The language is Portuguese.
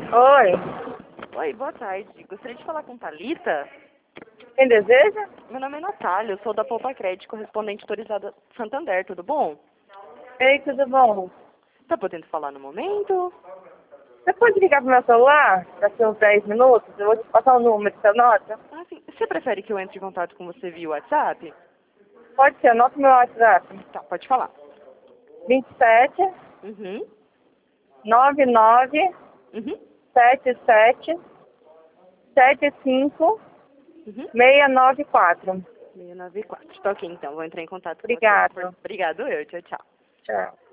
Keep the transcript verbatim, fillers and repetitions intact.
Oi, Oi, boa tarde. Gostaria de falar com Thalita. quem deseja? Meu nome é Natália, eu sou da Poupa Crédito, correspondente autorizada Santander, tudo bom? Ei, tudo bom? Tá podendo falar no momento? Você pode ligar pro meu celular daqui uns dez minutos? Eu vou te passar o número, você anota? Ah, sim. Você prefere que eu entre em contato com você via WhatsApp? Pode ser, anota o meu WhatsApp. Tá, pode falar. vinte e sete, Uhum, noventa e nove, uhum, setenta e sete, setenta e cinco, uhum. seiscentos e noventa e quatro. seiscentos e noventa e quatro. Tá ok, então. Vou entrar em contato com você. Obrigado. Obrigado eu. Tchau, tchau. Tchau.